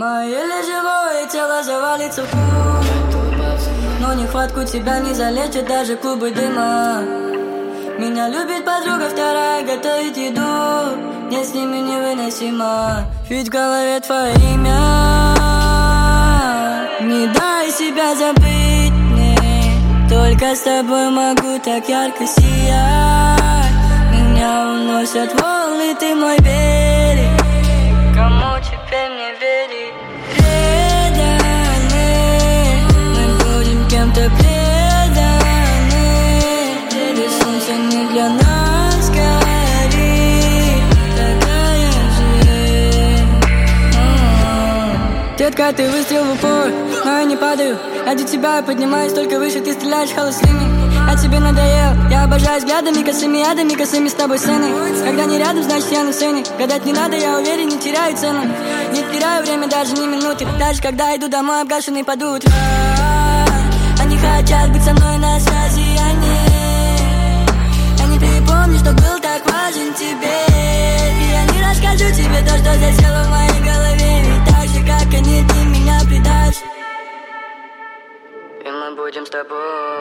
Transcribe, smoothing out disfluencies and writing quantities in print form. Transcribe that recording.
Еле живое тело завалится в круг, но нехватку тебя не залечит даже клубы дыма. Меня любит подруга вторая, готовит еду, мне с ними невыносимо. Ведь в голове твое имя, не дай себя забыть мне. Только с тобой могу так ярко сиять. Меня уносят волны, ты мой берег. Кому теперь мне верить? Преданы, мы будем кем-то преданы. И солнце не для нас горит, такая жизнь. Детка, ты выстрел в упор, но я не падаю. Ради тебя я поднимаюсь только выше, ты стреляешь холостыми. Я тебе надоел, я обожаю взглядами косыми, ядами косыми с тобой сцены. Когда не рядом, значит я на сцене. Гадать не надо, я уверен, не теряю цену. Не теряю время даже ни минуты. Даже когда иду домой, обгашенный под утро. Они хотят быть со мной на связи, они припомню, что был так важен тебе. И я не расскажу тебе то, что засело в моей голове. Ведь так же, как они, ты меня предашь. И мы будем с тобой.